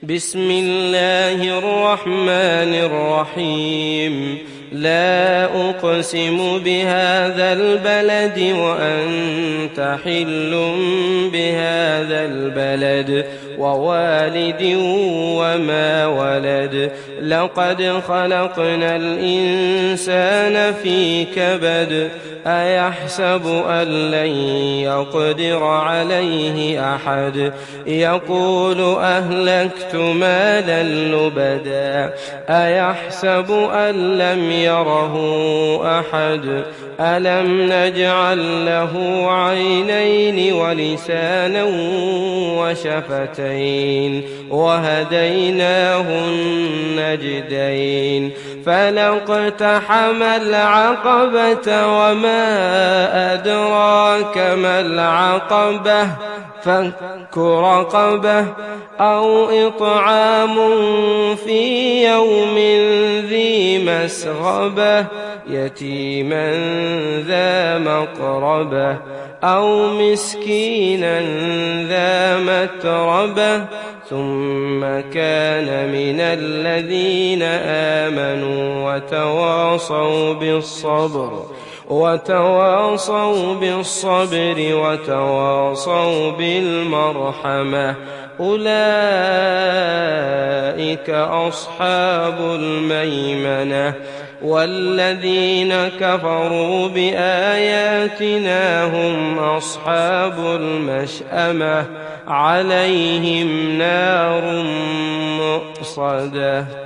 بسم الله الرحمن الرحيم لا أقسم بهذا البلد وأنت حل بهذا البلد ووالد وما ولد لقد خلقنا الإنسان في كبد أيحسب أن لن يقدر عليه أحد يقول أهلكت مالا لبدا أيحسب أن لم يره أحد ألم نجعل له عينين ولسانا وشفتين وهديناه النجدين فلاقتحم العقبة وما أدراك ما العقبة فك رقبة أو إطعام في يوم ذي مسغبة يتيما ذا مقربة أو مسكينا ذا متربة ثم كان من الذين آمنوا وتواصوا بالصبر وتواصوا بالمرحمة أولئك أصحاب الميمنة والذين كفروا بآياتنا هم أصحاب المشأمة عليهم نار مؤصدة